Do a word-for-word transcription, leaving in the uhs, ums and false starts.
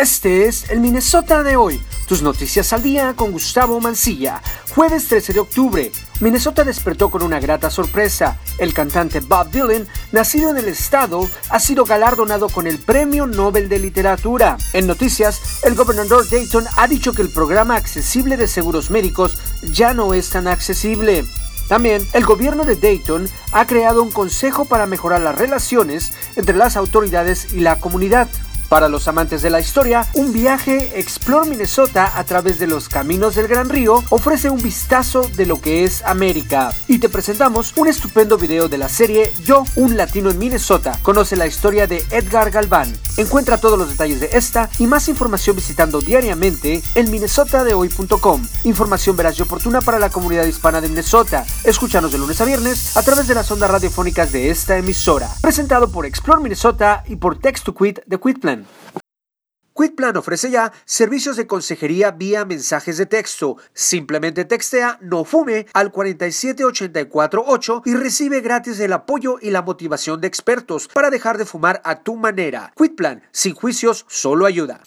Este es el Minnesota de hoy. Tus noticias al día con Gustavo Mancilla. Jueves trece de octubre. Minnesota despertó con una grata sorpresa. El cantante Bob Dylan, nacido en el estado, ha sido galardonado con el Premio Nobel de Literatura. En noticias, el gobernador Dayton ha dicho que el programa accesible de seguros médicos ya no es tan accesible. También, el gobierno de Dayton ha creado un consejo para mejorar las relaciones entre las autoridades y la comunidad. Para los amantes de la historia, un viaje Explore Minnesota a través de los caminos del Gran Río ofrece un vistazo de lo que es América. Y te presentamos un estupendo video de la serie Yo, un latino en Minnesota. Conoce la historia de Edgar Galván. Encuentra todos los detalles de esta y más información visitando diariamente el minnesota de hoy punto com. Información veraz y oportuna para la comunidad hispana de Minnesota. Escúchanos de lunes a viernes a través de las ondas radiofónicas de esta emisora. Presentado por Explore Minnesota y por Text to Quit de QuitPlan. QuitPlan ofrece ya servicios de consejería vía mensajes de texto. Simplemente textea "no fume" al cuatro siete ocho cuatro ocho y recibe gratis el apoyo y la motivación de expertos para dejar de fumar a tu manera. QuitPlan, sin juicios, solo ayuda.